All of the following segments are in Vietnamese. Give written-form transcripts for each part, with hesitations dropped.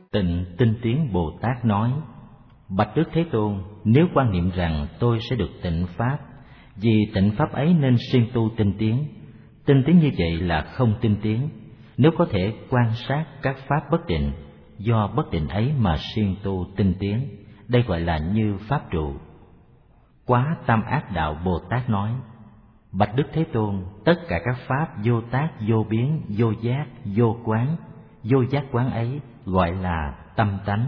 Tịnh Tinh Tiến Bồ Tát nói: Bạch Đức Thế Tôn, nếu quan niệm rằng tôi sẽ được tịnh pháp, vì tịnh pháp ấy nên siêng tu tinh tiến. Tinh tiến như vậy là không tinh tiến. Nếu có thể quan sát các pháp bất định, do bất định ấy mà siêng tu tinh tiến, đây gọi là như pháp trụ. Quá Tam Ác Đạo Bồ Tát nói: Bạch Đức Thế Tôn, tất cả các pháp vô tác, vô biến, vô giác, vô quán, vô giác quán ấy gọi là tâm tánh.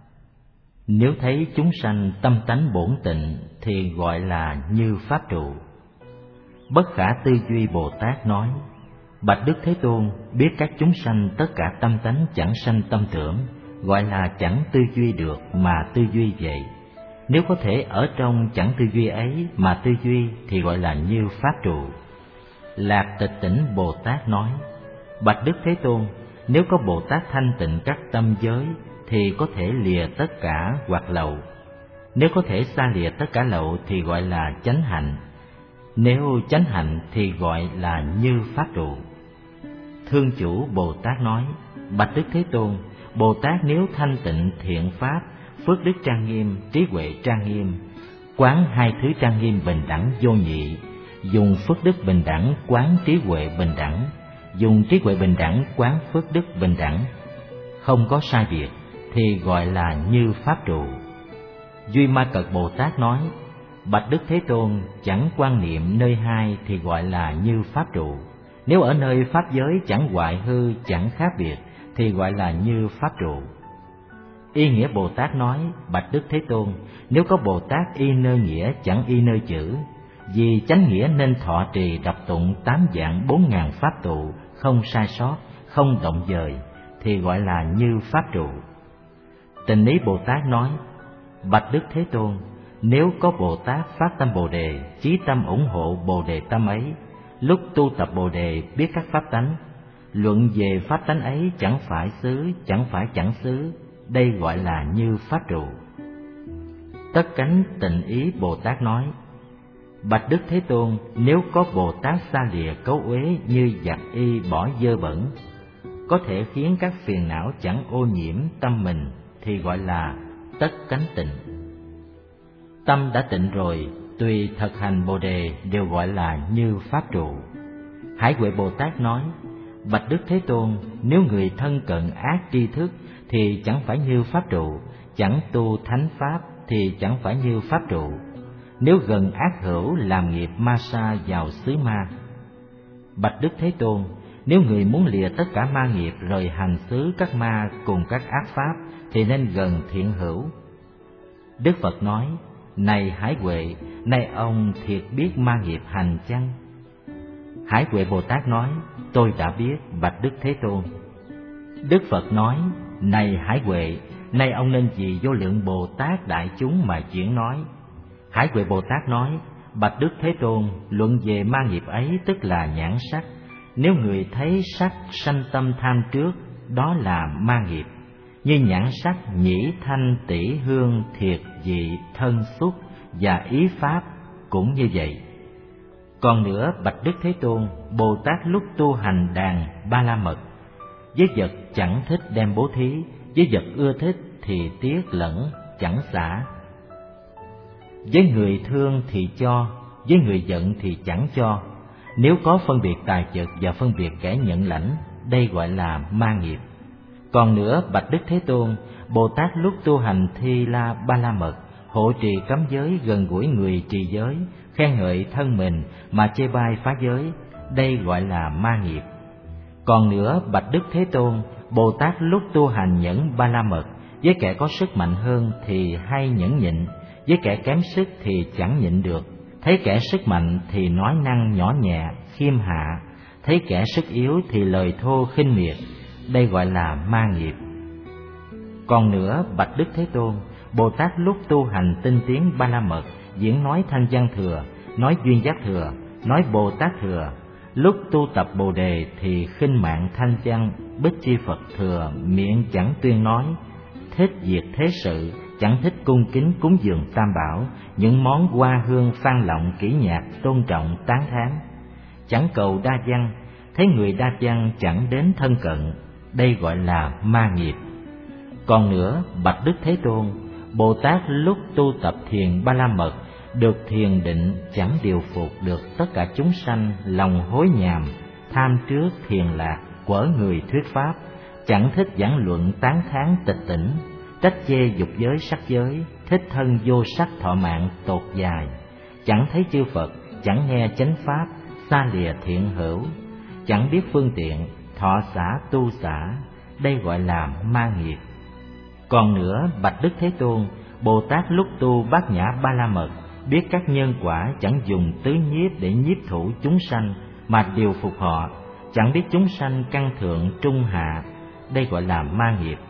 Nếu thấy chúng sanh tâm tánh bổn tịnh thì gọi là như pháp trụ. Bất Khả Tư Duy Bồ Tát nói: Bạch Đức Thế Tôn, biết các chúng sanh tất cả tâm tánh chẳng sanh tâm tưởng, gọi là chẳng tư duy được mà tư duy vậy. Nếu có thể ở trong chẳng tư duy ấy mà tư duy thì gọi là như pháp trụ. Lạc Tịch Tỉnh Bồ Tát nói: Bạch Đức Thế Tôn, nếu có Bồ Tát thanh tịnh các tâm giới thì có thể lìa tất cả hoặc lậu. Nếu có thể xa lìa tất cả lậu thì gọi là chánh hạnh. Nếu chánh hạnh thì gọi là như pháp trụ. Thương Chủ Bồ Tát nói: Bạch Đức Thế Tôn, Bồ Tát nếu thanh tịnh thiện pháp, phước đức trang nghiêm, trí huệ trang nghiêm, quán hai thứ trang nghiêm bình đẳng vô nhị, dùng phước đức bình đẳng quán trí huệ bình đẳng, dùng trí huệ bình đẳng quán phước đức bình đẳng, không có sai biệt thì gọi là như pháp trụ. Duy Ma Cật Bồ Tát nói: Bạch Đức Thế Tôn, chẳng quan niệm nơi hai thì gọi là như pháp trụ. Nếu ở nơi pháp giới chẳng hoại hư, chẳng khác biệt thì gọi là như pháp trụ. Y Nghĩa Bồ Tát nói: Bạch Đức Thế Tôn, nếu có Bồ Tát y nơi nghĩa chẳng y nơi chữ, vì chánh nghĩa nên thọ trì đọc tụng 8 vạn 4.000 pháp tụ, không sai sót, không động dời, thì gọi là như pháp trụ. Tình Ý Bồ Tát nói: Bạch Đức Thế Tôn, nếu có Bồ Tát phát tâm Bồ Đề, chí tâm ủng hộ Bồ Đề tâm ấy, lúc tu tập Bồ Đề biết các pháp tánh, luận về pháp tánh ấy chẳng phải xứ, chẳng phải chẳng xứ, đây gọi là như pháp trụ. Tất Cánh Tịnh Ý Bồ Tát nói: Bạch Đức Thế Tôn, nếu có Bồ Tát xa lìa cấu uế như giặt y bỏ dơ bẩn, có thể khiến các phiền não chẳng ô nhiễm tâm mình thì gọi là tất cánh tịnh. Tâm đã tịnh rồi, tùy thực hành Bồ Đề đều gọi là như pháp trụ. Hải Huệ Bồ Tát nói: Bạch Đức Thế Tôn, nếu người thân cận ác tri thức thì chẳng phải như pháp trụ, chẳng tu thánh pháp thì chẳng phải như pháp trụ. Nếu gần ác hữu làm nghiệp ma sa vào xứ ma. Bạch Đức Thế Tôn, nếu người muốn lìa tất cả ma nghiệp rời hành xứ các ma cùng các ác pháp thì nên gần thiện hữu. Đức Phật nói: Này Hải Huệ, nay ông thiệt biết ma nghiệp hành chăng? Hải Huệ Bồ Tát nói: Tôi đã biết, Bạch Đức Thế Tôn. Đức Phật nói: Này Hải Huệ, nay ông nên vì vô lượng Bồ Tát đại chúng mà chuyển nói. Hải Huệ Bồ Tát nói: Bạch Đức Thế Tôn, luận về ma nghiệp ấy tức là nhãn sắc. Nếu người thấy sắc sanh tâm tham trước, đó là ma nghiệp. Như nhãn sắc, nhĩ, thanh, tỷ, hương, thiệt, vị, thân, xúc và ý pháp cũng như vậy. Còn nữa, Bạch Đức Thế Tôn, Bồ Tát lúc tu hành đàn ba la mật, với vật chẳng thích đem bố thí, với vật ưa thích thì tiếc lẫn chẳng xả. Với người thương thì cho, với người giận thì chẳng cho. Nếu có phân biệt tài vật và phân biệt kẻ nhận lãnh, đây gọi là ma nghiệp. Còn nữa, Bạch Đức Thế Tôn, Bồ Tát lúc tu hành Thi La Ba La Mật, hộ trì cấm giới gần gũi người trì giới, khen ngợi thân mình mà chê bai phá giới, đây gọi là ma nghiệp. Còn nữa, Bạch Đức Thế Tôn, Bồ Tát lúc tu hành Nhẫn Ba La Mật, với kẻ có sức mạnh hơn thì hay nhẫn nhịn, với kẻ kém sức thì chẳng nhịn được. Thấy kẻ sức mạnh thì nói năng nhỏ nhẹ, khiêm hạ, thấy kẻ sức yếu thì lời thô khinh miệt, đây gọi là ma nghiệp. Còn nữa, Bạch Đức Thế Tôn, Bồ Tát lúc tu hành tinh tiến Ba La Mật, diễn nói Thanh Văn Thừa, nói Duyên Giác Thừa, nói Bồ Tát Thừa. Lúc tu tập Bồ Đề thì khinh mạng Thanh Văn, Bích Chi Phật Thừa, miệng chẳng tuyên nói, thích diệt thế sự, chẳng thích cung kính cúng dường Tam Bảo, những món hoa hương phan lọng kỹ nhạc tôn trọng tán thán, chẳng cầu đa văn, thấy người đa văn chẳng đến thân cận, đây gọi là ma nghiệp. Còn nữa, bạch Đức Thế Tôn, Bồ Tát lúc tu tập thiền Ba La Mật được thiền định chẳng điều phục được tất cả chúng sanh lòng hối nhàm, tham trước thiền lạc, quở người thuyết pháp, chẳng thích giảng luận tán thán tịch tỉnh, trách chê dục giới sắc giới, thích thân vô sắc thọ mạng tột dài, chẳng thấy chư Phật, chẳng nghe chánh pháp, xa lìa thiện hữu, chẳng biết phương tiện, thọ xả tu xả, đây gọi là ma nghiệp. Còn nữa, bạch Đức Thế Tôn, Bồ Tát lúc tu Bát Nhã Ba La Mật biết các nhân quả chẳng dùng tứ nhiếp để nhiếp thủ chúng sanh mà điều phục họ, chẳng biết chúng sanh căn thượng trung hạ, đây gọi là ma nghiệp.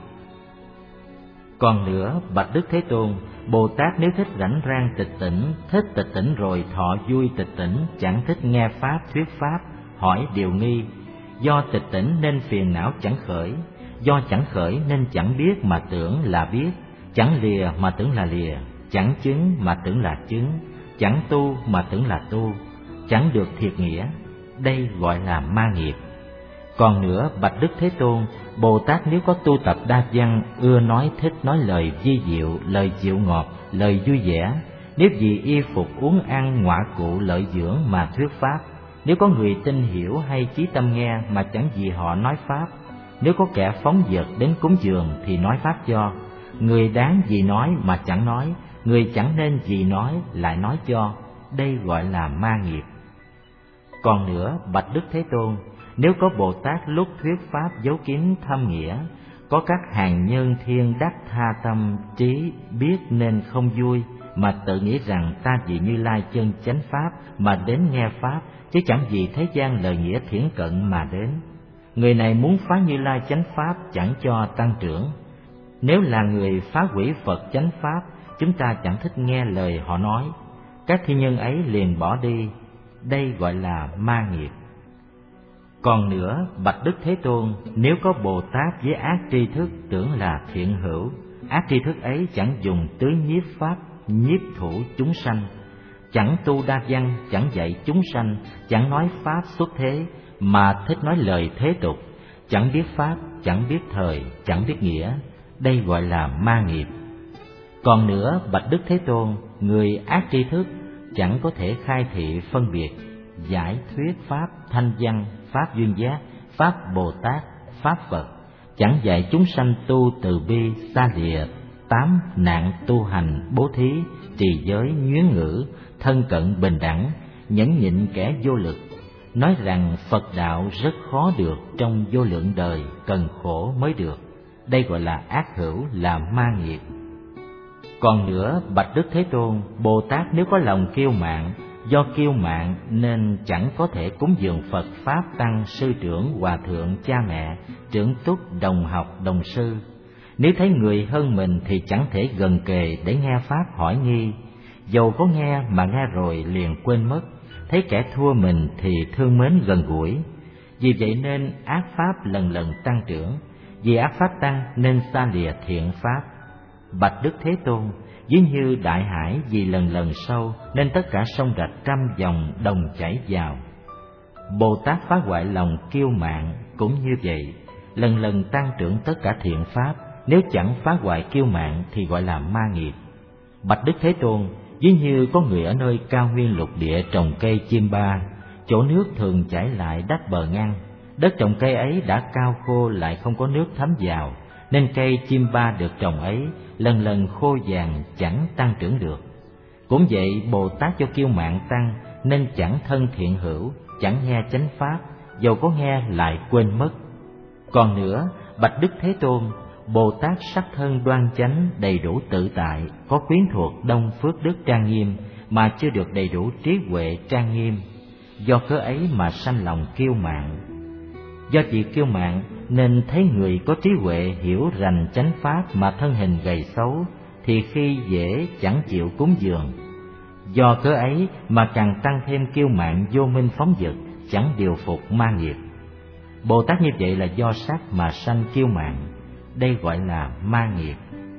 Còn nữa, bạch Đức Thế Tôn, Bồ Tát nếu thích rảnh rang tịch tỉnh, thích tịch tỉnh rồi thọ vui tịch tỉnh, chẳng thích nghe pháp thuyết pháp, hỏi điều nghi, do tịch tỉnh nên phiền não chẳng khởi, do chẳng khởi nên chẳng biết mà tưởng là biết, chẳng lìa mà tưởng là lìa, chẳng chứng mà tưởng là chứng, chẳng tu mà tưởng là tu, chẳng được thiệt nghĩa, đây gọi là ma nghiệp. Còn nữa, bạch Đức Thế Tôn, Bồ Tát nếu có tu tập đa văn, ưa nói thích nói lời vi diệu, lời dịu ngọt, lời vui vẻ, nếu vì y phục uống ăn ngọa cụ lợi dưỡng mà thuyết pháp, nếu có người tin hiểu hay chí tâm nghe mà chẳng vì họ nói pháp, nếu có kẻ phóng dật đến cúng dường thì nói pháp cho, người đáng vì nói mà chẳng nói, người chẳng nên vì nói lại nói cho, đây gọi là ma nghiệp. Còn nữa, bạch Đức Thế Tôn, nếu có Bồ Tát lúc thuyết pháp giấu kín thâm nghĩa, có các hàng nhân thiên đắc tha tâm trí biết nên không vui, mà tự nghĩ rằng ta vì Như Lai chân chánh pháp mà đến nghe pháp, chứ chẳng vì thế gian lời nghĩa thiển cận mà đến. Người này muốn phá Như Lai chánh pháp chẳng cho tăng trưởng. Nếu là người phá hủy Phật chánh pháp, chúng ta chẳng thích nghe lời họ nói, các thi nhân ấy liền bỏ đi, đây gọi là ma nghiệp. Còn nữa, bạch Đức Thế Tôn, nếu có Bồ Tát với ác tri thức tưởng là thiện hữu, ác tri thức ấy chẳng dùng tứ nhiếp pháp nhiếp thủ chúng sanh, chẳng tu đa văn, chẳng dạy chúng sanh, chẳng nói pháp xuất thế, mà thích nói lời thế tục, chẳng biết pháp, chẳng biết thời, chẳng biết nghĩa, đây gọi là ma nghiệp. Còn nữa, bạch Đức Thế Tôn, người ác tri thức chẳng có thể khai thị phân biệt, giải thuyết pháp thanh văn, pháp duyên giác, pháp Bồ Tát, pháp Phật, chẳng dạy chúng sanh tu từ bi, xa lìa tám nạn tu hành, bố thí, trì giới, nhuyễn ngữ, thân cận bình đẳng, nhẫn nhịn kẻ vô lực, nói rằng Phật đạo rất khó được, trong vô lượng đời cần khổ mới được, đây gọi là ác hữu, là ma nghiệp. Còn nữa, bạch Đức Thế Tôn, Bồ Tát nếu có lòng kiêu mạn, do kiêu mạn nên chẳng có thể cúng dường Phật pháp tăng sư trưởng hòa thượng cha mẹ trưởng túc đồng học đồng sư. Nếu thấy người hơn mình thì chẳng thể gần kề để nghe pháp hỏi nghi, dầu có nghe mà nghe rồi liền quên mất, thấy kẻ thua mình thì thương mến gần gũi. Vì vậy nên ác pháp lần lần tăng trưởng, vì ác pháp tăng nên xa lìa thiện pháp. Bạch Đức Thế Tôn, ví như đại hải vì lần lần sâu nên tất cả sông rạch trăm dòng đồng chảy vào. Bồ Tát phá hoại lòng kiêu mạn cũng như vậy, lần lần tăng trưởng tất cả thiện pháp, nếu chẳng phá hoại kiêu mạn thì gọi là ma nghiệp. Bạch Đức Thế Tôn, ví như có người ở nơi cao nguyên lục địa trồng cây chim ba, chỗ nước thường chảy lại đắp bờ ngăn, đất trồng cây ấy đã cao khô lại không có nước thấm vào, nên cây chim ba được trồng ấy lần lần khô vàng chẳng tăng trưởng được. Cũng vậy, Bồ Tát cho kiêu mạn tăng nên chẳng thân thiện hữu, chẳng nghe chánh pháp, dầu có nghe lại quên mất. Còn nữa, bạch Đức Thế Tôn, Bồ Tát sắc thân đoan chánh đầy đủ tự tại, có quyến thuộc đông phước đức trang nghiêm, mà chưa được đầy đủ trí huệ trang nghiêm, do cớ ấy mà sanh lòng kiêu mạn. Do chỉ kiêu mạn nên thấy người có trí huệ hiểu rành chánh pháp mà thân hình gầy xấu, thì khi dễ chẳng chịu cúng dường. Do cớ ấy mà càng tăng thêm kiêu mạn vô minh phóng dật, chẳng điều phục ma nghiệp. Bồ Tát như vậy là do sắc mà sanh kiêu mạn, đây gọi là ma nghiệp.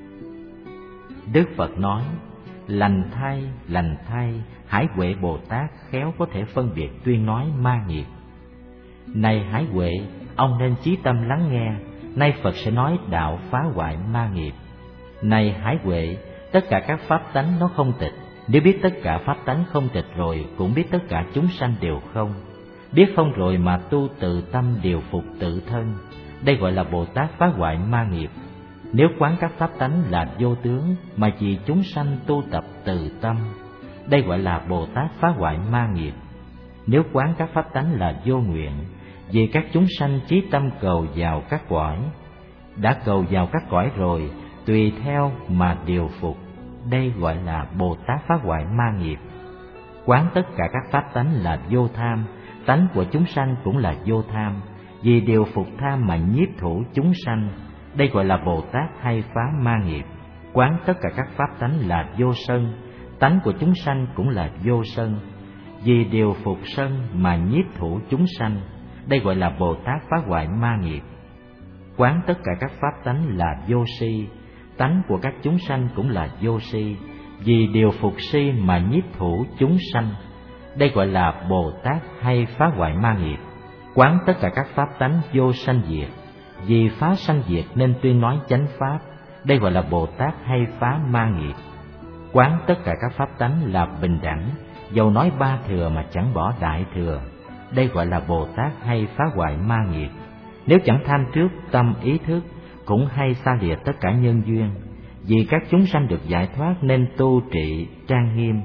Đức Phật nói: lành thay, Hải Huệ Bồ Tát khéo có thể phân biệt tuyên nói ma nghiệp. Này Hải Huệ, ông nên chí tâm lắng nghe, nay Phật sẽ nói đạo phá hoại ma nghiệp. Này Hải Huệ, tất cả các pháp tánh nó không tịch. Nếu biết tất cả pháp tánh không tịch rồi, cũng biết tất cả chúng sanh đều không. Biết không rồi mà tu tự tâm điều phục tự thân, đây gọi là Bồ Tát phá hoại ma nghiệp. Nếu quán các pháp tánh là vô tướng, mà vì chúng sanh tu tập từ tâm, đây gọi là Bồ Tát phá hoại ma nghiệp. Nếu quán các pháp tánh là vô nguyện, vì các chúng sanh chí tâm cầu vào các cõi, đã cầu vào các cõi rồi, tùy theo mà điều phục, đây gọi là Bồ Tát phá hoại ma nghiệp. Quán tất cả các pháp tánh là vô tham, tánh của chúng sanh cũng là vô tham, vì điều phục tham mà nhiếp thủ chúng sanh, đây gọi là Bồ Tát hay phá ma nghiệp. Quán tất cả các pháp tánh là vô sân, tánh của chúng sanh cũng là vô sân, vì điều phục sân mà nhiếp thủ chúng sanh, đây gọi là Bồ Tát phá hoại ma nghiệp. Quán tất cả các pháp tánh là vô si, tánh của các chúng sanh cũng là vô si, vì điều phục si mà nhiếp thủ chúng sanh, đây gọi là Bồ Tát hay phá hoại ma nghiệp. Quán tất cả các pháp tánh vô sanh diệt, vì phá sanh diệt nên tuyên nói chánh pháp, đây gọi là Bồ Tát hay phá ma nghiệp. Quán tất cả các pháp tánh là bình đẳng, dầu nói ba thừa mà chẳng bỏ đại thừa, đây gọi là Bồ Tát hay phá hoại ma nghiệp. Nếu chẳng tham trước tâm ý thức, cũng hay xa lìa tất cả nhân duyên, vì các chúng sanh được giải thoát nên tu trị trang nghiêm.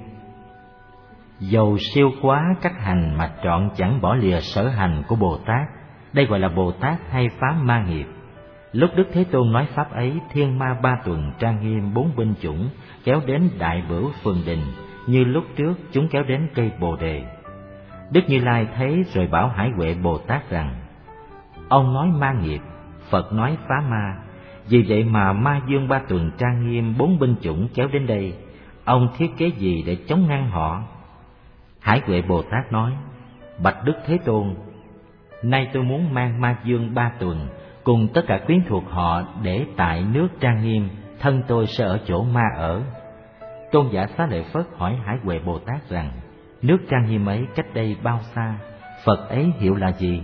Dầu siêu quá các hành mà trọn chẳng bỏ lìa sở hành của Bồ Tát, đây gọi là Bồ Tát hay phá ma nghiệp. Lúc Đức Thế Tôn nói pháp ấy, thiên ma ba tuần trang nghiêm bốn binh chủng kéo đến Đại Bửu Phường Đình, như lúc trước chúng kéo đến cây Bồ Đề. Đức Như Lai thấy rồi bảo Hải Huệ Bồ Tát rằng: ông nói ma nghiệp, Phật nói phá ma, vì vậy mà ma dương ba tuần trang nghiêm bốn binh chủng kéo đến đây, ông thiết kế gì để chống ngăn họ? Hải Huệ Bồ Tát nói: bạch Đức Thế Tôn, nay tôi muốn mang ma dương ba tuần cùng tất cả quyến thuộc họ để tại nước trang nghiêm, thân tôi sẽ ở chỗ ma ở. Tôn giả Xá Lợi Phất hỏi Hải Huệ Bồ Tát rằng: nước trang nghiêm ấy cách đây bao xa? Phật ấy hiệu là gì?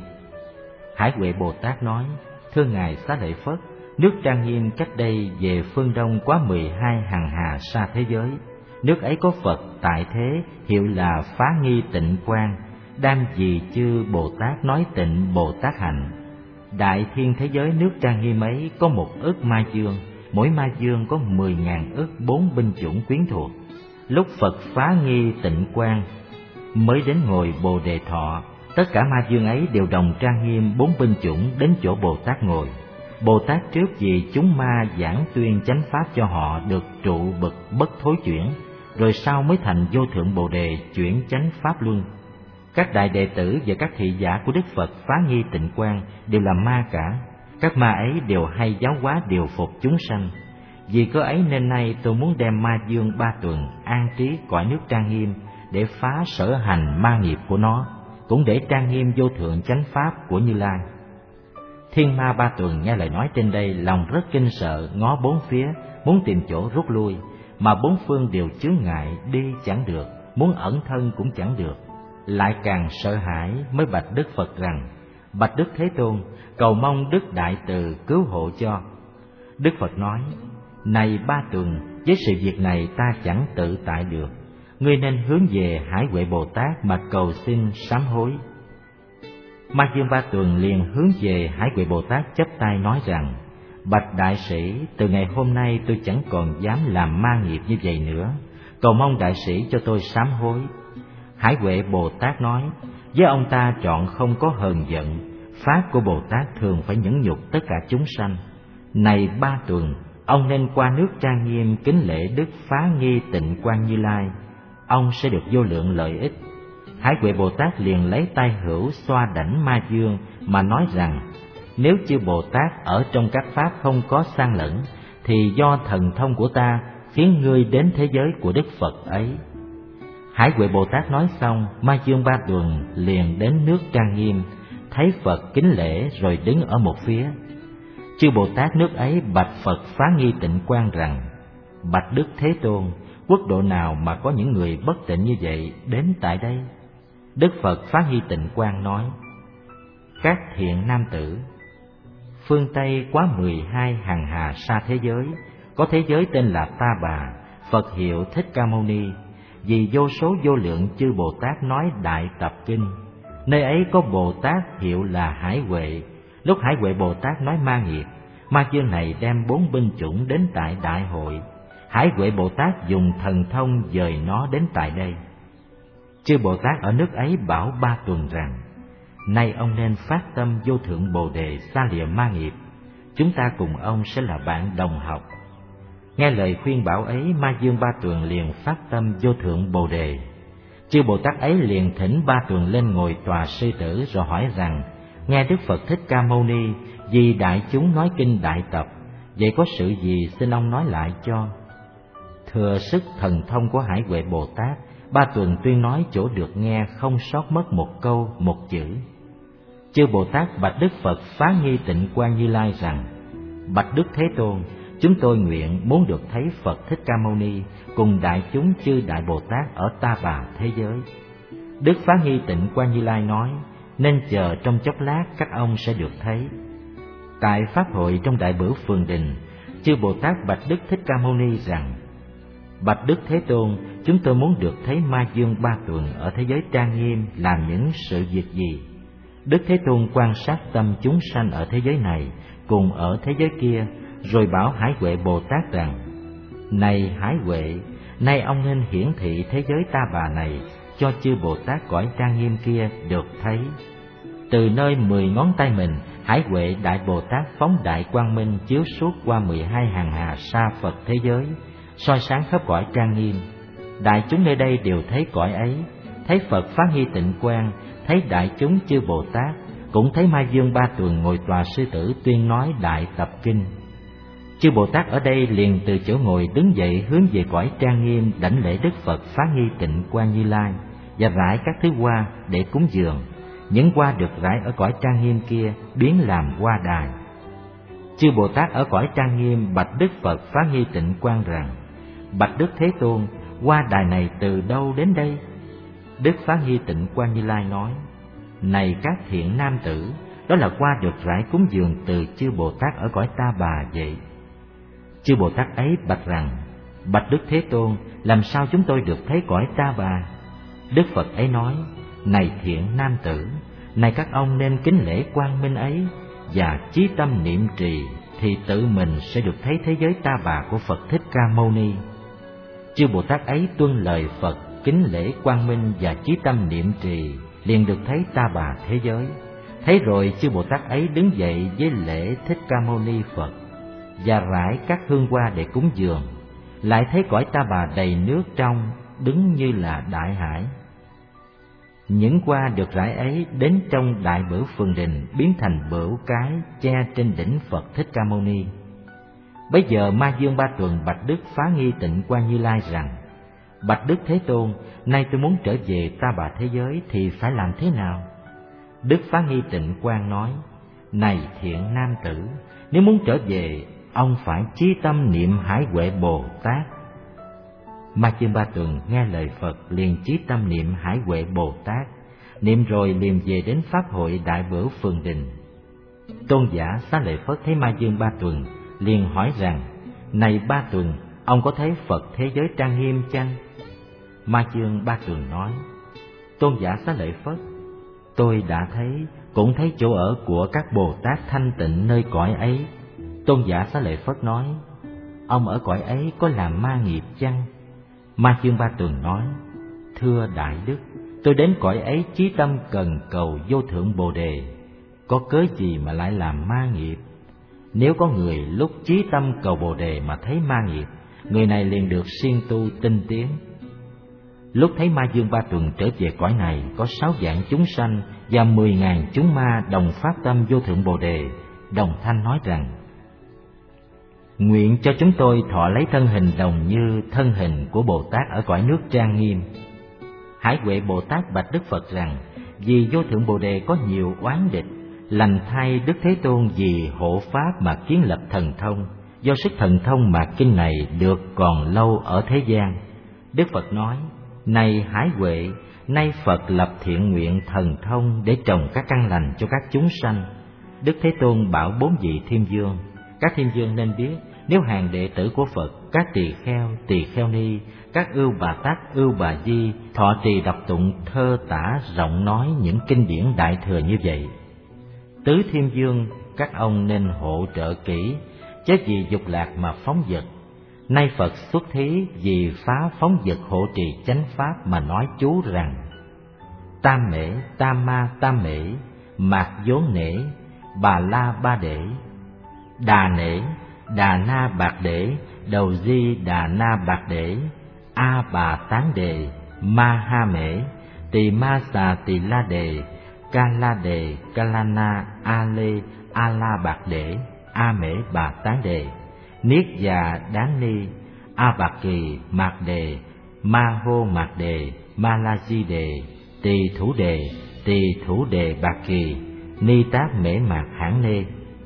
Hải Huệ Bồ Tát nói: thưa ngài Xá Lợi Phất, nước trang nghiêm cách đây về phương đông quá 12 hằng hà sa thế giới. Nước ấy có Phật tại thế, hiệu là Phá Nghi Tịnh Quang, đang vì chư Bồ Tát nói tịnh Bồ Tát hạnh. Đại thiên thế giới nước trang nghiêm ấy có 1 ức ma dương, mỗi ma dương có 10.000 ức 4 binh chủng quyến thuộc. Lúc Phật Phá Nghi Tịnh Quang mới đến ngồi Bồ Đề Thọ, tất cả ma dương ấy đều đồng trang nghiêm 4 binh chủng đến chỗ Bồ Tát ngồi. Bồ Tát trước vì chúng ma giảng tuyên chánh pháp cho họ được trụ bậc bất thối chuyển, rồi sau mới thành vô thượng Bồ Đề chuyển chánh pháp luân. Các đại đệ tử và các thị giả của Đức Phật Phá Nghi Tịnh Quang đều là ma cả. Các ma ấy đều hay giáo hóa điều phục chúng sanh. Vì có ấy nên nay tôi muốn đem ma dương ba tuần an trí cõi nước trang nghiêm để phá sở hành ma nghiệp của nó, cũng để trang nghiêm vô thượng chánh pháp của Như Lai. Thiên ma ba tuần nghe lời nói trên đây, lòng rất kinh sợ, ngó bốn phía, muốn tìm chỗ rút lui, mà bốn phương đều chướng ngại, đi chẳng được, muốn ẩn thân cũng chẳng được, lại càng sợ hãi, mới bạch Đức Phật rằng: bạch Đức Thế Tôn, cầu mong Đức Đại Từ cứu hộ cho. Đức Phật nói: này ba tuần, với sự việc này ta chẳng tự tại được, ngươi nên hướng về Hải Huệ Bồ Tát mà cầu xin sám hối. Ma dương ba tuần liền hướng về Hải Huệ Bồ Tát chắp tay nói rằng: bạch đại sĩ, từ ngày hôm nay tôi chẳng còn dám làm ma nghiệp như vậy nữa, cầu mong đại sĩ cho tôi sám hối. Hải Huệ Bồ Tát nói: với ông ta trọn không có hờn giận, pháp của Bồ Tát thường phải nhẫn nhục tất cả chúng sanh. Này ba tuần, ông nên qua nước trang nghiêm kính lễ Đức Phá Nghi Tịnh Quang Như Lai, ông sẽ được vô lượng lợi ích. Hải Huệ Bồ Tát liền lấy tay hữu xoa đảnh ma dương mà nói rằng: nếu chư Bồ Tát ở trong các pháp không có san lẫn, thì do thần thông của ta khiến ngươi đến thế giới của Đức Phật ấy. Hải Huệ Bồ Tát nói xong, ma dương ba tuần liền đến nước trang nghiêm, thấy Phật kính lễ rồi đứng ở một phía. Chư Bồ Tát nước ấy bạch Phật Phá Nghi Tịnh Quang rằng: bạch Đức Thế Tôn, quốc độ nào mà có những người bất tịnh như vậy đến tại đây? Đức Phật Phá Nghi Tịnh Quang nói: các thiện nam tử, phương Tây quá 12 hàng hà sa thế giới, có thế giới tên là Ta Bà, Phật hiệu Thích Ca Mâu Ni, vì vô số vô lượng chư Bồ Tát nói Đại Tập Kinh. Nơi ấy có Bồ Tát hiệu là Hải Huệ. Lúc Hải Huệ Bồ Tát nói ma nghiệp, ma dương này đem 4 binh chủng đến tại đại hội. Hải Huệ Bồ Tát dùng thần thông dời nó đến tại đây. Chư Bồ Tát ở nước ấy bảo Ba Tuần rằng: nay ông nên phát tâm vô thượng Bồ Đề xa lìa ma nghiệp, chúng ta cùng ông sẽ là bạn đồng học. Nghe lời khuyên bảo ấy, Ma Dương Ba Tuần liền phát tâm vô thượng Bồ Đề. Chư Bồ Tát ấy liền thỉnh Ba Tuần lên ngồi tòa sư tử, rồi hỏi rằng: nghe Đức Phật Thích Ca Mâu Ni vì đại chúng nói kinh Đại Tập, vậy có sự gì xin ông nói lại cho? Thừa sức thần thông của Hải Huệ Bồ Tát, Ba Tuần tuyên nói chỗ được nghe, không sót mất một câu một chữ. Chư Bồ Tát bạch Đức Phật Phá Nghi Tịnh Quan Như Lai rằng: bạch Đức Thế Tôn, chúng tôi nguyện muốn được thấy Phật Thích Ca Mâu Ni cùng đại chúng chư Đại Bồ Tát ở Ta Bà thế giới. Đức Phá Nghi Tịnh Quan Như Lai nói: nên chờ trong chốc lát các ông sẽ được thấy. Tại pháp hội trong Đại Bửu Phường Đình, chư Bồ Tát bạch Đức Thích Ca Mâu Ni rằng: bạch Đức Thế Tôn, chúng tôi muốn được thấy Ma Dương Ba Tuần ở thế giới trang nghiêm làm những sự việc gì? Đức Thế Tôn quan sát tâm chúng sanh ở thế giới này cùng ở thế giới kia, rồi bảo Hải Huệ Bồ Tát rằng: này Hải Huệ, nay ông nên hiển thị thế giới Ta Bà này cho chư Bồ Tát cõi trang nghiêm kia được thấy. Từ nơi 10 ngón tay mình, Hải Huệ Đại Bồ Tát phóng đại quang minh chiếu suốt qua 12 hàng hà sa Phật thế giới, soi sáng khắp cõi trang nghiêm. Đại chúng nơi đây đều thấy cõi ấy, thấy Phật Phá Nghi Tịnh Quang, thấy đại chúng chư Bồ Tát, cũng thấy Ma Dương Ba Tuần ngồi tòa sư tử tuyên nói Đại Tập Kinh. Chư Bồ Tát ở đây liền từ chỗ ngồi đứng dậy, hướng về cõi trang nghiêm đảnh lễ Đức Phật Phá Nghi Tịnh Quang Như Lai và rải các thứ hoa để cúng dường. Những hoa được rải ở cõi trang nghiêm kia biến làm hoa đài. Chư Bồ Tát ở cõi trang nghiêm bạch Đức Phật Phá Nghi Tịnh Quang rằng: bạch Đức Thế Tôn, hoa đài này từ đâu đến đây? Đức Phá Nghi Tịnh Quang Như Lai nói: này các thiện nam tử, đó là hoa được rải cúng dường từ chư Bồ Tát ở cõi Ta Bà vậy. Chư Bồ Tát ấy bạch rằng: bạch Đức Thế Tôn, làm sao chúng tôi được thấy cõi Ta Bà? Đức Phật ấy nói: này thiện nam tử, này các ông nên kính lễ quang minh ấy và chí tâm niệm trì, thì tự mình sẽ được thấy thế giới Ta Bà của Phật Thích Ca Mâu Ni. Chư Bồ Tát ấy tuân lời Phật, kính lễ quang minh và chí tâm niệm trì, liền được thấy Ta Bà thế giới. Thấy rồi, chư Bồ Tát ấy đứng dậy với lễ Thích Ca Mâu Ni Phật và rải các hương hoa để cúng dường. Lại thấy cõi Ta Bà đầy nước trong, đứng như là đại hải. Những hoa được rải ấy đến trong Đại Bửu Phường Đình, biến thành bửu cái che trên đỉnh Phật Thích Ca Mâu Ni. Bấy giờ Ma Dương Ba Tuần bạch Đức Phá Nghi Tịnh Quang Như Lai rằng: bạch Đức Thế Tôn, nay tôi muốn trở về Ta Bà thế giới thì phải làm thế nào? Đức Phá Nghi Tịnh Quang nói: này thiện nam tử, nếu muốn trở về, ông phải chí tâm niệm Hải Huệ Bồ Tát. Ma Dương Ba Tuần nghe lời Phật liền chí tâm niệm Hải Huệ Bồ Tát, niệm rồi liền về đến pháp hội Đại Bửu Phường Đình. Tôn giả Xá Lợi Phất thấy Ma Dương Ba Tuần liền hỏi rằng: này Ba Tuần, ông có thấy Phật thế giới trang nghiêm chăng? Ma Dương Ba Tuần nói: tôn giả Xá Lợi Phất, tôi đã thấy, cũng thấy chỗ ở của các Bồ Tát thanh tịnh nơi cõi ấy. Tôn giả Xá Lợi Phất nói: ông ở cõi ấy có làm ma nghiệp chăng? Ma Dương Ba Tuần nói: thưa Đại Đức, tôi đến cõi ấy chí tâm cần cầu vô thượng Bồ Đề, có cớ gì mà lại làm ma nghiệp? Nếu có người lúc chí tâm cầu Bồ Đề mà thấy ma nghiệp, người này liền được siêng tu tinh tiến. Lúc thấy Ma Dương Ba Tuần trở về cõi này, có 6 vạn chúng sanh và 10.000 chúng ma đồng phát tâm vô thượng Bồ Đề, đồng thanh nói rằng: nguyện cho chúng tôi thọ lấy thân hình đồng như thân hình của Bồ Tát ở cõi nước trang nghiêm. Hải Huệ Bồ Tát bạch Đức Phật rằng: vì vô thượng Bồ Đề có nhiều oán địch, lành thay Đức Thế Tôn vì hộ pháp mà kiến lập thần thông, do sức thần thông mà kinh này được còn lâu ở thế gian. Đức Phật nói: này Hải Huệ, nay Phật lập thiện nguyện thần thông để trồng các căn lành cho các chúng sanh. Đức Thế Tôn bảo 4 vị thiên vương: các thiên vương nên biết, nếu hàng đệ tử của Phật, các tỳ kheo ni, các ưu bà tát, ưu bà di thọ trì đọc tụng thơ tả rộng nói những kinh điển đại thừa như vậy, tứ thiên vương các ông nên hộ trợ kỹ, chớ vì dục lạc mà phóng dật. Nay Phật xuất thí vì phá phóng dật hộ trì chánh pháp mà nói chú rằng: tam mễ, tam ma, tam mễ, mạc vốn nể, bà la ba đệ, đà nể, đà na bạc đệ, đầu di đà na bạc đệ, a bà tán đề, ma ha mễ, tỳ ma xà tỳ la đề, ca la na, a lê, a la bạc đệ, a mễ bà tán đề, niết già đáng ni, a bạc kỳ mạc đề, ma hô mạc đề, ma la di đề, tỳ thủ đề bạc kỳ, ni tác mễ mạc hãn nê.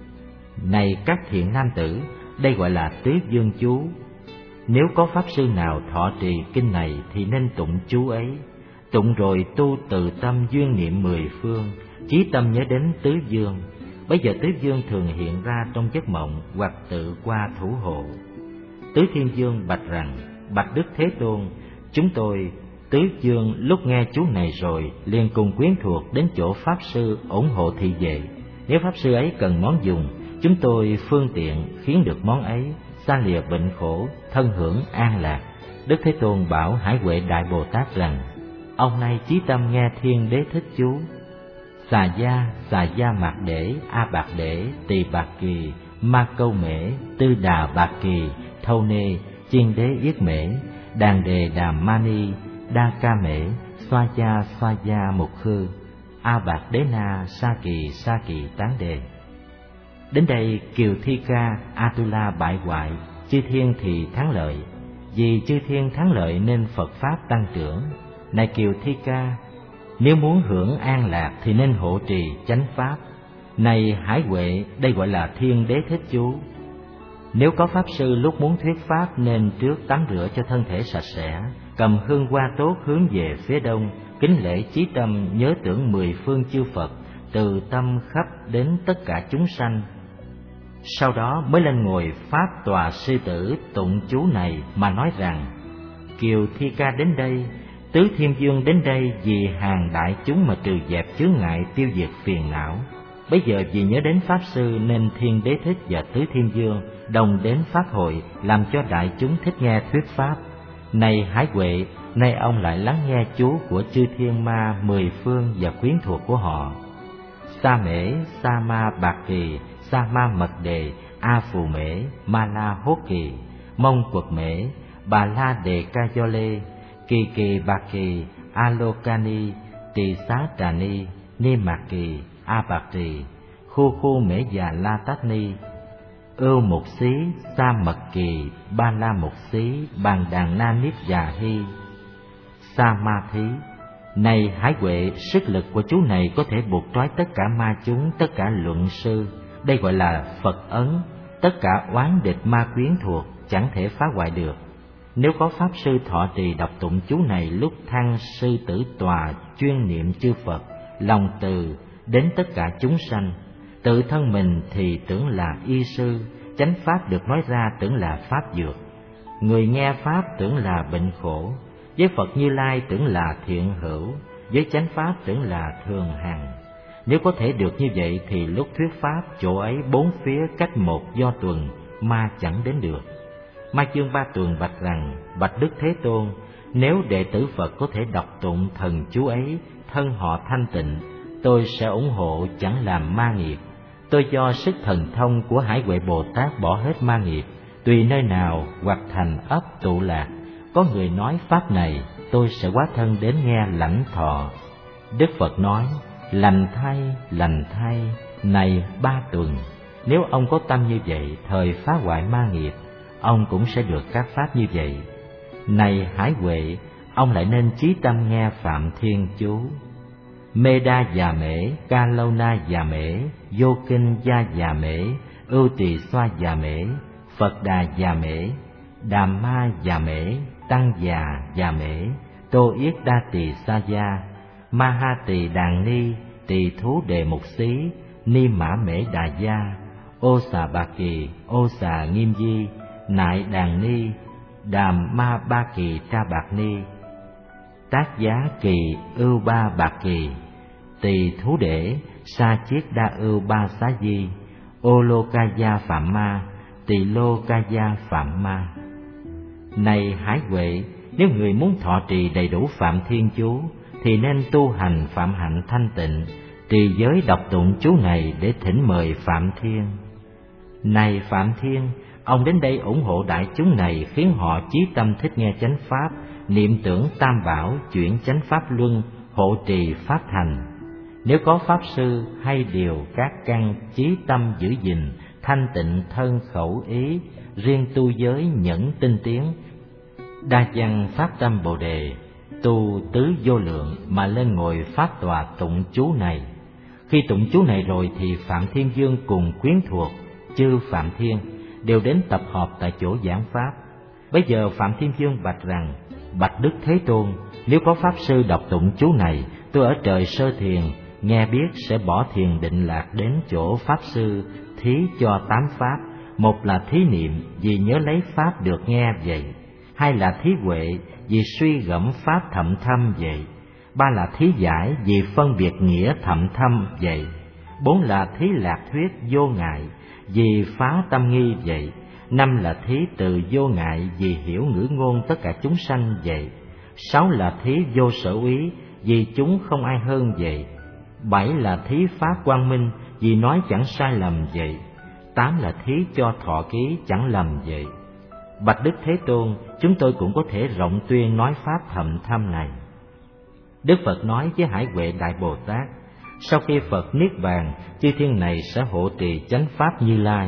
Này các thiện nam tử, đây gọi là tứ dương chú. Nếu có pháp sư nào thọ trì kinh này thì nên tụng chú ấy. Tụng rồi tu từ tâm duyên niệm 10 phương, chí tâm nhớ đến tứ dương. Bây giờ tứ dương thường hiện ra trong giấc mộng hoặc tự qua thủ hộ. Tứ thiên vương bạch rằng: bạch Đức Thế Tôn, chúng tôi tứ dương lúc nghe chú này rồi liền cùng quyến thuộc đến chỗ pháp sư ủng hộ thị vệ. Nếu pháp sư ấy cần món dùng, chúng tôi phương tiện khiến được món ấy, xa lìa bệnh khổ, thân hưởng an lạc. Đức Thế Tôn bảo Hải Huệ Đại Bồ Tát rằng: ông nay chí tâm nghe Thiên Đế thích chú: xà gia mạc đễ, a bạc đễ, tỳ bạc kỳ, ma câu mễ, tư đà bạc kỳ, thâu nê, chiên đế yết mễ, đàn đề đàm mani, đa ca mễ, xoa gia mục khư, a bạc đế na, sa kỳ tán đề. Đến đây Kiều Thi Ca, Atula bại hoại, chư thiên thì thắng lợi. Vì chư thiên thắng lợi nên Phật Pháp tăng trưởng. Này Kiều Thi Ca, nếu muốn hưởng an lạc thì nên hộ trì chánh Pháp. Này Hải Huệ, đây gọi là Thiên Đế thích chú. Nếu có Pháp sư lúc muốn thuyết Pháp nên trước tắm rửa cho thân thể sạch sẽ, cầm hương hoa tốt hướng về phía đông, kính lễ chí tâm nhớ tưởng 10 phương chư Phật, từ tâm khắp đến tất cả chúng sanh. Sau đó mới lên ngồi pháp tòa sư tử tụng chú này mà nói rằng: Kiều Thi Ca đến đây, tứ thiên vương đến đây vì hàng đại chúng mà trừ dẹp chướng ngại, tiêu diệt phiền não. Bây giờ vì nhớ đến pháp sư nên Thiên Đế thích và tứ thiên vương đồng đến pháp hội, làm cho đại chúng thích nghe thuyết pháp. Này Hải Huệ, nay ông lại lắng nghe chú của chư thiên ma 10 phương và quyến thuộc của họ: Sa mễ, sa ma bạc kỳ, sa ma mật đề, a phù mễ, ma la hốt kỳ, mông quật mễ, bà la đề ca do lê, kỳ bạc kỳ, a lô ca ni, tỳ xá trà ni, ni mạc kỳ, a bạc trì, khu mễ già la tát ni, ưu mục xí, sa mật kỳ, ba la mục xí, bàn đàn na niết già hy, sa ma thí. Này Hải Huệ, sức lực của chú này có thể buộc trói tất cả ma chúng, tất cả luận sư. Đây gọi là Phật ấn, tất cả oán địch ma quyến thuộc chẳng thể phá hoại được. Nếu có pháp sư thọ trì đọc tụng chú này lúc thăng sư tử tòa chuyên niệm chư Phật, lòng từ đến tất cả chúng sanh, tự thân mình thì tưởng là y sư, chánh pháp được nói ra tưởng là pháp dược, người nghe pháp tưởng là bệnh khổ, với Phật Như Lai tưởng là thiện hữu, với chánh pháp tưởng là thường hằng. Nếu có thể được như vậy thì lúc thuyết pháp chỗ ấy 4 phía cách 1 do tuần, ma chẳng đến được. Ma chương Ba Tuần bạch rằng: bạch Đức Thế Tôn, nếu đệ tử Phật có thể đọc tụng thần chú ấy, thân họ thanh tịnh, tôi sẽ ủng hộ chẳng làm ma nghiệp. Tôi do sức thần thông của Hải Huệ Bồ Tát bỏ hết ma nghiệp, tùy nơi nào hoặc thành ấp tụ lạc, có người nói pháp này, tôi sẽ hóa thân đến nghe lãnh thọ. Đức Phật nói: lành thay, này Ba Tuần, nếu ông có tâm như vậy, thời phá hoại ma nghiệp, ông cũng sẽ được các pháp như vậy. Này Hải Huệ, ông lại nên chí tâm nghe Phạm Thiên chú: Mê đa già mễ, ca lâu na già mễ, vô kinh gia già mễ, ưu tỳ xoa già mễ, Phật đà già mễ, đàm ma già mễ, tăng già mễ, tô yết đa tỳ sa gia, ma ha tỳ đàn ni, tỳ thú đề mục xí, Ni Mã Mễ Đà Gia, Ô Xà Bà Kỳ, Ô Xà Nghiêm Di, Nại Đàn Ni, Đàm Ma Ba Kỳ Tra Bạc Ni, Tác Giá Kỳ Ưu Ba Bạc Kỳ, Tỳ Thú Đễ, Sa Chiết Đa Ưu Ba Xá Di, Ô Lô Ca Gia Phạm Ma, Tỳ Lô Ca Gia Phạm Ma. Này Hải Huệ, nếu người muốn thọ trì đầy đủ Phạm Thiên chú thì nên tu hành Phạm Hạnh thanh tịnh, trì giới đọc tụng chú này để thỉnh mời Phạm Thiên. Này Phạm Thiên, ông đến đây ủng hộ đại chúng này, khiến họ chí tâm thích nghe chánh pháp, niệm tưởng Tam Bảo, chuyển chánh pháp luân, hộ trì pháp thành. Nếu có pháp sư hay điều các căn chí tâm giữ gìn thanh tịnh thân khẩu ý, riêng tu giới nhẫn tinh tiến, đa văn phát tâm Bồ Đề, tu tứ vô lượng mà lên ngồi pháp tòa tụng chú này. Khi tụng chú này rồi thì Phạm Thiên Dương cùng quyến thuộc chư Phạm Thiên đều đến tập hợp tại chỗ giảng pháp. Bây giờ Phạm Thiên Dương bạch rằng: Bạch Đức Thế Tôn, nếu có pháp sư đọc tụng chú này, tôi ở trời sơ thiền nghe biết sẽ bỏ thiền định lạc đến chỗ pháp sư thí cho 8 pháp. Một là thí niệm vì nhớ lấy pháp được nghe vậy, hai là thí huệ vì suy gẫm pháp thậm thâm vậy, ba là thí giải vì phân biệt nghĩa thậm thâm vậy, bốn là thí lạc thuyết vô ngại vì phá tâm nghi vậy, năm là thí từ vô ngại vì hiểu ngữ ngôn tất cả chúng sanh vậy, sáu là thí vô sở úy vì chúng không ai hơn vậy, bảy là thí pháp quang minh vì nói chẳng sai lầm vậy, tám là thí cho thọ ký chẳng lầm vậy. Bạch Đức Thế Tôn, chúng tôi cũng có thể rộng tuyên nói pháp thậm thâm này. Đức Phật nói với Hải Huệ Đại Bồ Tát: sau khi Phật niết bàn, chư thiên này sẽ hộ trì chánh pháp Như Lai.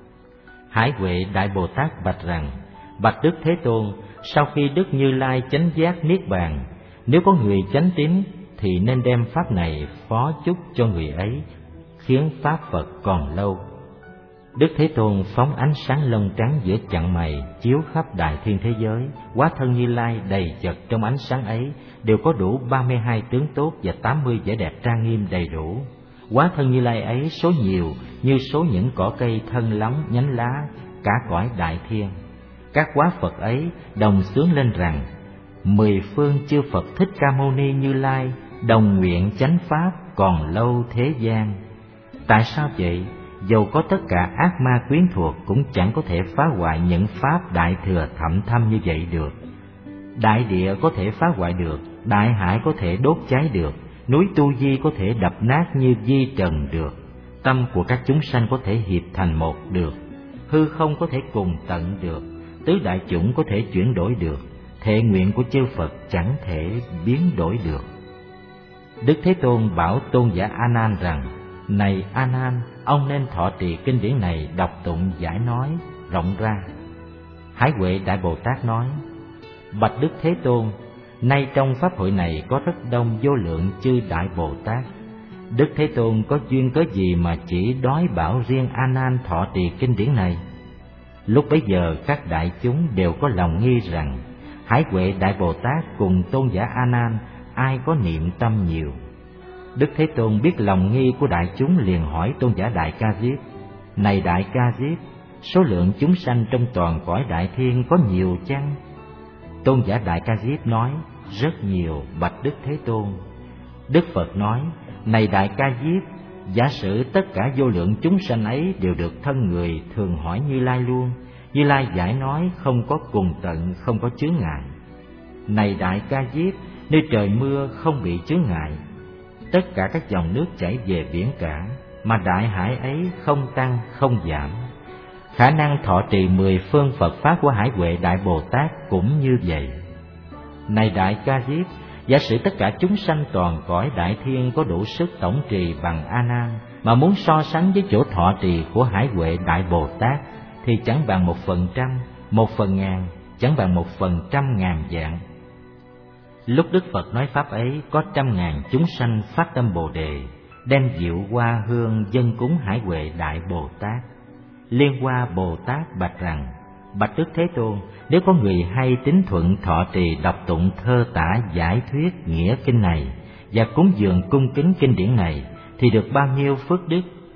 Hải Huệ Đại Bồ Tát bạch rằng: Bạch Đức Thế Tôn, sau khi Đức Như Lai chánh giác niết bàn, nếu có người chánh tín thì nên đem pháp này phó chúc cho người ấy, khiến pháp Phật còn lâu. Đức Thế Tôn phóng ánh sáng lông trắng giữa chặng mày, chiếu khắp đại thiên thế giới. Hóa thân Như Lai đầy chật trong ánh sáng ấy, đều có đủ 32 tướng tốt và 80 vẻ đẹp trang nghiêm đầy đủ. Hóa thân Như Lai ấy số nhiều như số những cỏ cây thân lắm nhánh lá cả cõi đại thiên. Các hóa Phật ấy đồng xướng lên rằng: 10 phương chư Phật Thích Ca Mâu Ni Như Lai đồng nguyện chánh pháp còn lâu thế gian. Tại sao vậy? Dầu có tất cả ác ma quyến thuộc cũng chẳng có thể phá hoại những pháp đại thừa thậm thâm như vậy được. Đại địa có thể phá hoại được, đại hải có thể đốt cháy được, núi Tu Di có thể đập nát như di trần được, tâm của các chúng sanh có thể hiệp thành một được, hư không có thể cùng tận được, tứ đại chủng có thể chuyển đổi được, thệ nguyện của chư Phật chẳng thể biến đổi được. Đức Thế Tôn bảo tôn giả A Nan rằng: này A Nan, ông nên thọ trì kinh điển này, đọc tụng giải nói rộng ra. Hải Huệ Đại Bồ Tát nói: Bạch Đức Thế Tôn, nay trong pháp hội này có rất đông vô lượng chư Đại Bồ Tát. Đức Thế Tôn có duyên cớ gì mà chỉ đói bảo riêng A Nan thọ trì kinh điển này? Lúc bấy giờ các đại chúng đều có lòng nghi rằng Hải Huệ Đại Bồ Tát cùng tôn giả A Nan ai có niệm tâm nhiều. Đức Thế Tôn biết lòng nghi của đại chúng, liền hỏi tôn giả Đại Ca Diếp: này Đại Ca Diếp, số lượng chúng sanh trong toàn cõi đại thiên có nhiều chăng? Tôn giả Đại Ca Diếp nói: rất nhiều, bạch Đức Thế Tôn. Đức Phật nói: này Đại Ca Diếp, giả sử tất cả vô lượng chúng sanh ấy đều được thân người thường hỏi Như Lai luôn, Như Lai giải nói không có cùng tận, không có chướng ngại. Này Đại Ca Diếp, nơi trời mưa không bị chướng ngại, tất cả các dòng nước chảy về biển cả, mà đại hải ấy không tăng không giảm. Khả năng thọ trì 10 phương Phật pháp của Hải Huệ Đại Bồ Tát cũng như vậy. Này Đại Ca Diếp, giả sử tất cả chúng sanh toàn cõi đại thiên có đủ sức tổng trì bằng A Nan, mà muốn so sánh với chỗ thọ trì của Hải Huệ Đại Bồ Tát thì chẳng bằng 1/100, 1/1000, chẳng bằng 1/100.000 vạn. Lúc Đức Phật nói pháp ấy, có 100.000 chúng sanh phát tâm Bồ Đề, đem diệu hoa hương dâng cúng Hải Huệ Đại Bồ Tát. Liên Hoa Bồ Tát bạch rằng: bạch Đức Thế Tôn, nếu có người hay tín thuận thọ trì đọc tụng thơ tả giải thuyết nghĩa kinh này và cúng dường cung kính kinh điển này, thì được bao nhiêu phước đức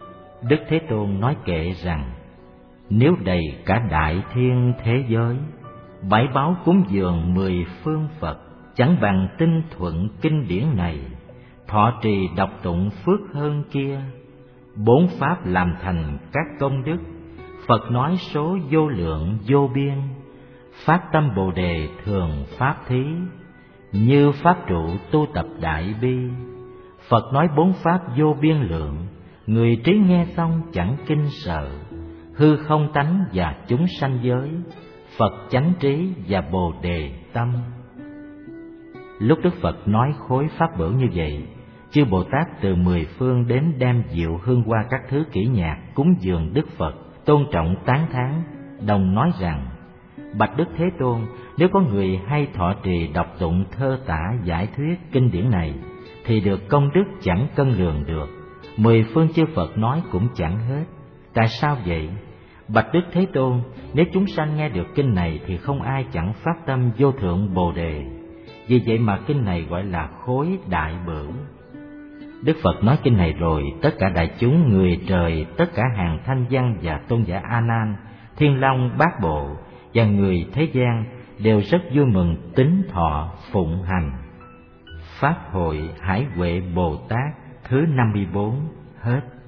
Đức Thế Tôn nói kệ rằng: nếu đầy cả đại thiên thế giới, bãi báo cúng dường 10 phương Phật, chẳng bằng tinh thuận kinh điển này, thọ trì đọc tụng phước hơn kia. 4 pháp làm thành các công đức, Phật nói số vô lượng vô biên. Phát tâm Bồ Đề thường pháp thí, như pháp trụ tu tập đại bi. Phật nói 4 pháp vô biên lượng, người trí nghe xong chẳng kinh sợ. Hư không tánh và chúng sanh giới, Phật chánh trí và Bồ Đề tâm. Lúc Đức Phật nói khối pháp bửu như vậy, chư Bồ Tát từ 10 phương đến đem diệu hương hoa các thứ kỹ nhạc cúng dường Đức Phật, tôn trọng tán thán, đồng nói rằng: bạch Đức Thế Tôn, nếu có người hay thọ trì đọc tụng thơ tả giải thuyết kinh điển này, thì được công đức chẳng cân lường được. 10 phương chư Phật nói cũng chẳng hết. Tại sao vậy? Bạch Đức Thế Tôn, nếu chúng sanh nghe được kinh này thì không ai chẳng phát tâm vô thượng Bồ Đề. Vì vậy mà kinh này gọi là khối đại bửu. Đức Phật nói kinh này rồi, tất cả đại chúng người trời, tất cả hàng thanh văn và tôn giả A Nan, Thiên Long Bát Bộ và người thế gian đều rất vui mừng tín thọ phụng hành. Pháp hội Hải Huệ Bồ Tát thứ 54 hết.